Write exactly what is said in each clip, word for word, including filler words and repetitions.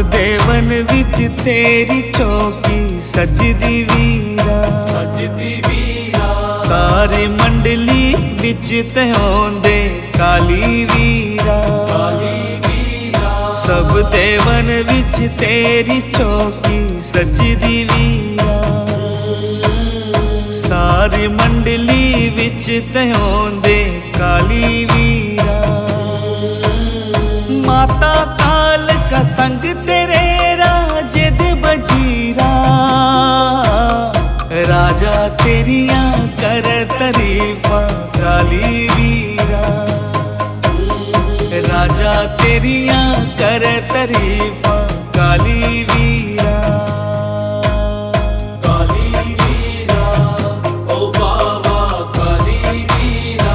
देवन विच तेरी चौकी सजदी वीरा, सजदी वीरा। सारी मंडली विच ते होंदे काली वीरा, काली वीरा। सब देवन विच तेरी चौकी सजदी वीरा, सारी मंडली विच ते होंदे काली वीरा। माता काल का संग तेरे राजे दे बजीरा, राजा तेरियां कर तरीफा काली वीरा, राजा तेरियां कर तरीफा काली वीरा। काली वीरा ओ बाबा काली वीरा।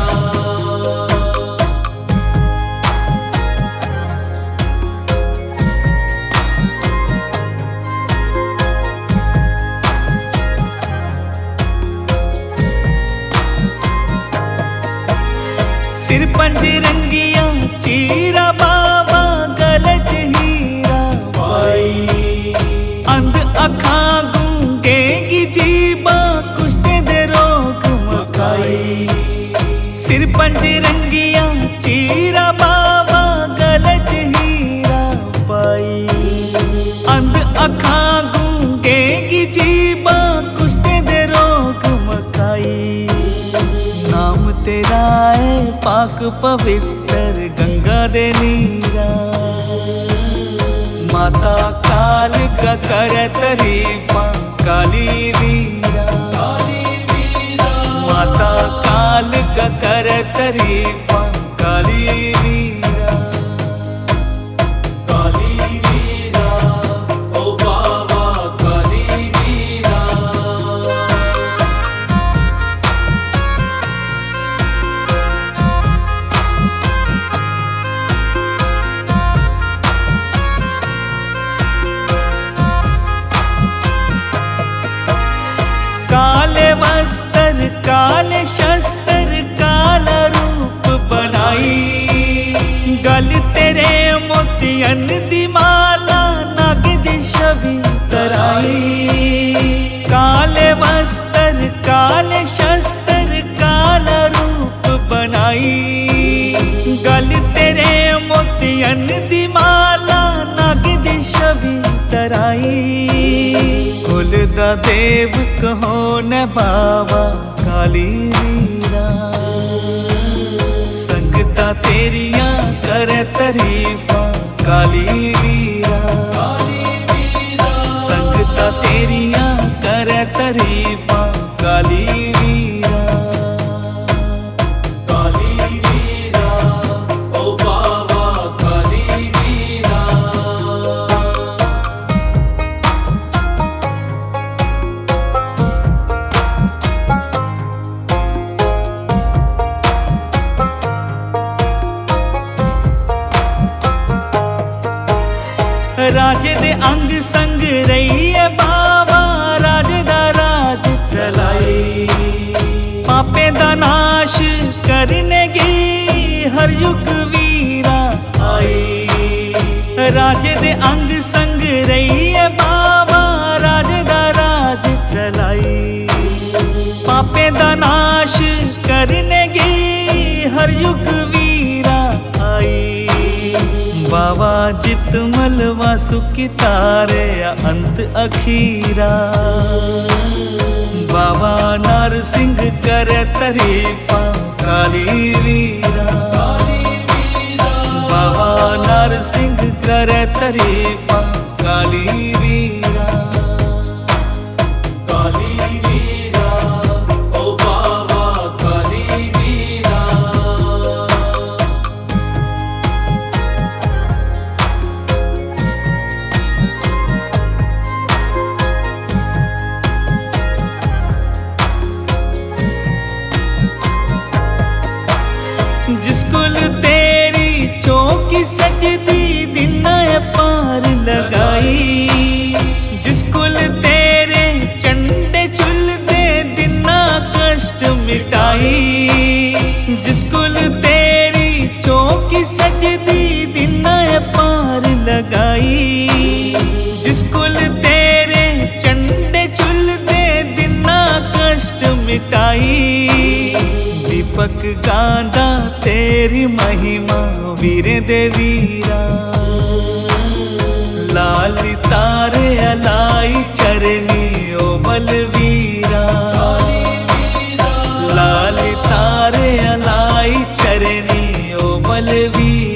सिर पंजरंगिया चीरा बाबा गले च हीरा पाई। अंध अखा गूंगेगी जीबा कुष्ठ दे रोग मकाई। सिर पंजरंगिया चीरा बाबा गले च हीरा पाई। अंध अखा गूंगेगी जीबा कुष्ठ दे रोग मकाई। नाम तेरा है पाक पवित्र गंगा दे नीरा, माता काल का कर तरीफा काली वीरा, काली वीरा। माता काल का कर तरीफा काली वीरा। काली वीरा ओ बाबा काली वीरा। काले वस्त्र काले शस्त्र काला रूप बनाई। गल तेरे मोतियन दी माला नाग दी छवि तराई। काले वस्त्र काले शस्त्र काला रूप बनाई। गल तेरे मोतियन दी माला नाग दी छवि तराई। कुल दा देव कहो न बाबा काली वीरा, संगता तेरियां कर तरीफा काली वीरा, काली वीरा। संगता तेरियां कर तरीफा काली वीरा। काली वीरा ओ बाबा काली वीरा। राजे दे अंग संग रही है बाबा, राजे दा राज चलाई। पापे दा नाश करने गी हर युग वीरा आई। राजे दे अंग संग रही है बाबा, राजे दा राज चलाई। पापे दा नाश करने गी हर युग वीरा आई। बाबा जित मलवा सुखी तारे अंत अखीरा, बाबा नार सिंह कर तरीफा काली वीरा, बाबा नार सिंह कर तरीफा काली वीरा। काली वीरा ओ बाबा काली वीरा। जिस कुल तेरी चौकी सजदी दिना पार लगाई। जिस कुल तेरे चंडे चुलदे दिना कष्ट मिटाई। जिस कुल तेरी चौकी सजदी दिना पार लगाई। गांदा तेरी महिमा वीरे दे वीरा। लाल तारे अलाई चरनी ओ बलवीरा। लाल तारे अलाई चरनी ओ बलवीरा।